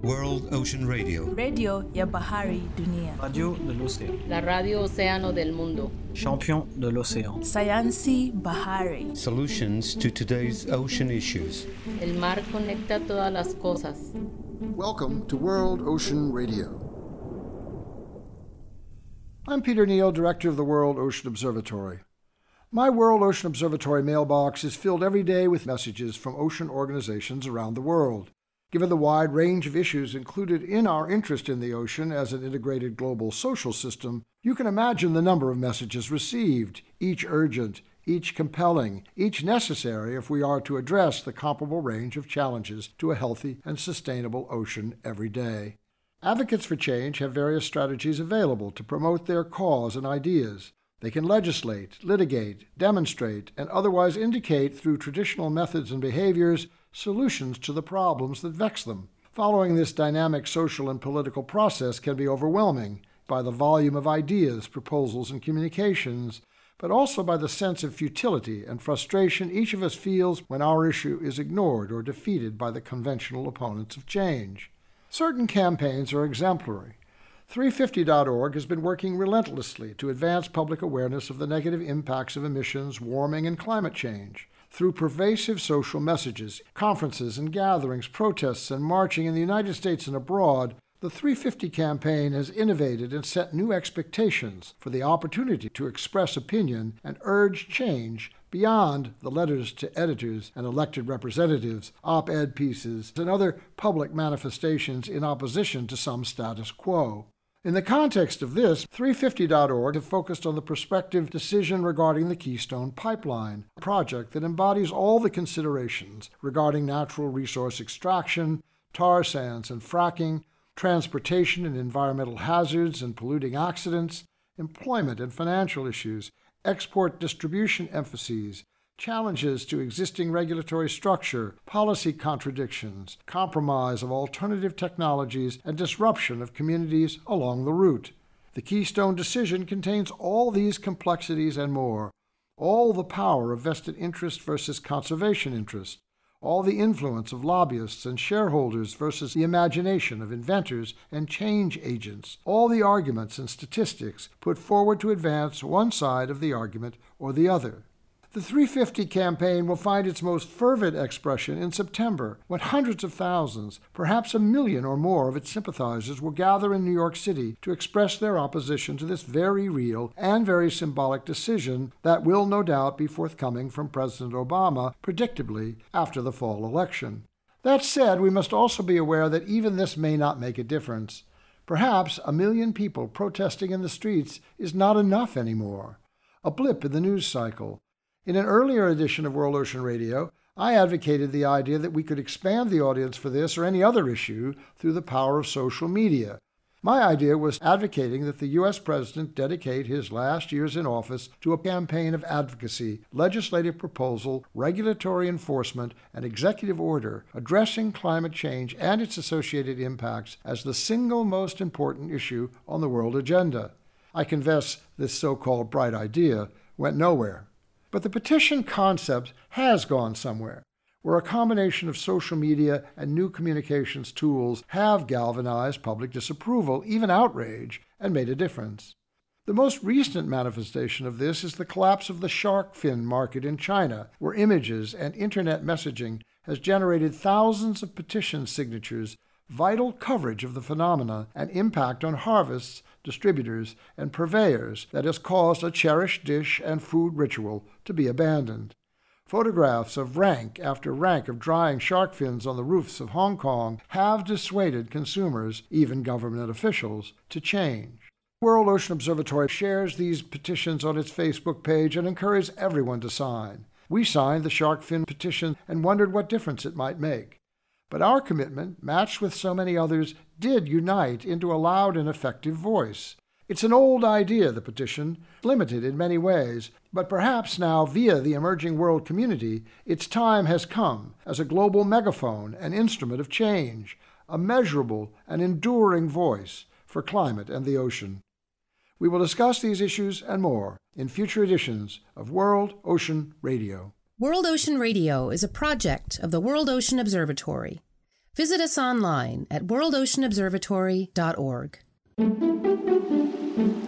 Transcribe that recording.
World Ocean Radio. Radio ya Bahari Dunia. Radio de l'océan. La radio océano del mundo. Champion de l'océan. Sayansi Bahari. Solutions to today's ocean issues. El mar conecta todas las cosas. Welcome to World Ocean Radio. I'm Peter Neal, Director of the World Ocean Observatory. My World Ocean Observatory mailbox is filled every day with messages from ocean organizations around the world. Given the wide range of issues included in our interest in the ocean as an integrated global social system, you can imagine the number of messages received, each urgent, each compelling, each necessary if we are to address the comparable range of challenges to a healthy and sustainable ocean every day. Advocates for change have various strategies available to promote their cause and ideas. They can legislate, litigate, demonstrate, and otherwise indicate through traditional methods and behaviors solutions to the problems that vex them. Following this dynamic social and political process can be overwhelming by the volume of ideas, proposals, and communications, but also by the sense of futility and frustration each of us feels when our issue is ignored or defeated by the conventional opponents of change. Certain campaigns are exemplary. 350.org has been working relentlessly to advance public awareness of the negative impacts of emissions, warming, and climate change. Through pervasive social messages, conferences and gatherings, protests and marching in the United States and abroad, the 350 campaign has innovated and set new expectations for the opportunity to express opinion and urge change beyond the letters to editors and elected representatives, op-ed pieces, and other public manifestations in opposition to some status quo. In the context of this, 350.org have focused on the prospective decision regarding the Keystone Pipeline, a project that embodies all the considerations regarding natural resource extraction, tar sands and fracking, transportation and environmental hazards and polluting accidents, employment and financial issues, export distribution emphases, challenges to existing regulatory structure, policy contradictions, compromise of alternative technologies, and disruption of communities along the route. The Keystone decision contains all these complexities and more, all the power of vested interest versus conservation interest, all the influence of lobbyists and shareholders versus the imagination of inventors and change agents, all the arguments and statistics put forward to advance one side of the argument or the other. The 350 campaign will find its most fervent expression in September, when hundreds of thousands, perhaps 1 million or more of its sympathizers will gather in New York City to express their opposition to this very real and very symbolic decision that will no doubt be forthcoming from President Obama, predictably, after the fall election. That said, we must also be aware that even this may not make a difference. Perhaps 1 million people protesting in the streets is not enough anymore. A blip in the news cycle. In an earlier edition of World Ocean Radio, I advocated the idea that we could expand the audience for this or any other issue through the power of social media. My idea was advocating that the U.S. President dedicate his last years in office to a campaign of advocacy, legislative proposal, regulatory enforcement, and executive order addressing climate change and its associated impacts as the single most important issue on the world agenda. I confess this so-called bright idea went nowhere. But the petition concept has gone somewhere, where a combination of social media and new communications tools have galvanized public disapproval, even outrage, and made a difference. The most recent manifestation of this is the collapse of the shark fin market in China, where images and internet messaging has generated thousands of petition signatures, vital coverage of the phenomena and impact on harvests, distributors, and purveyors that has caused a cherished dish and food ritual to be abandoned. Photographs of rank after rank of drying shark fins on the roofs of Hong Kong have dissuaded consumers, even government officials, to change. World Ocean Observatory shares these petitions on its Facebook page and encourages everyone to sign. We signed the shark fin petition and wondered what difference it might make. But our commitment, matched with so many others, did unite into a loud and effective voice. It's an old idea, the petition, limited in many ways, but perhaps now, via the emerging world community, its time has come as a global megaphone and instrument of change, a measurable and enduring voice for climate and the ocean. We will discuss these issues and more in future editions of World Ocean Radio. World Ocean Radio is a project of the World Ocean Observatory. Visit us online at worldoceanobservatory.org.